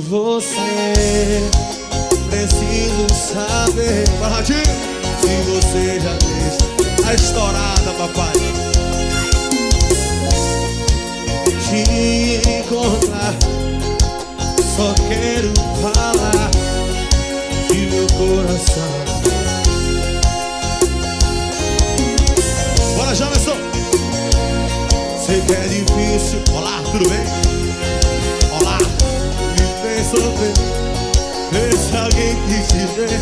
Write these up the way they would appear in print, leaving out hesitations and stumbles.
você. Preciso saber, Barradinho, se você já fez a estourada, papai. Te encontrar, só quero falar de meu coração. Bora, Jamerson. Sei que é difícil. Olá, tudo bem? Olá, me fez sofrer. Vê se alguém quis te ver.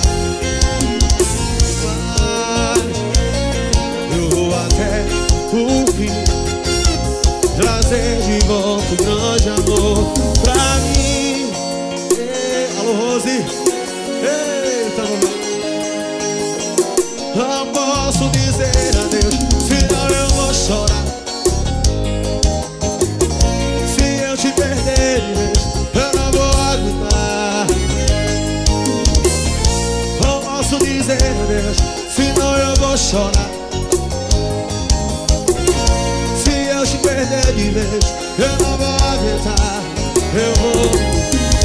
Mas eu vou até o fim trazer de volta um grande amor pra mim. Alô, Rose. Eita, mamãe. Não posso dizer adeus, senão eu vou chorar. Se eu te perder de vez, eu não vou aguentar. Não posso dizer adeus, senão eu vou chorar. Se eu te perder de vez, eu não vou aguentar. Eu vou.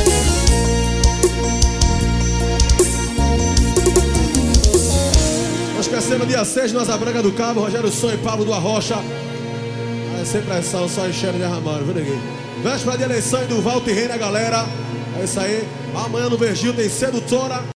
Esquecemos dia 6 no Asa Branca do Cabo, Rogério Som e Pablo do Arrocha. Sem pressão, só enchendo e derramando, viu, ninguém? Véspera de eleição e do Walter Reina, galera. É isso aí. Amanhã no Vergil tem Sedutora.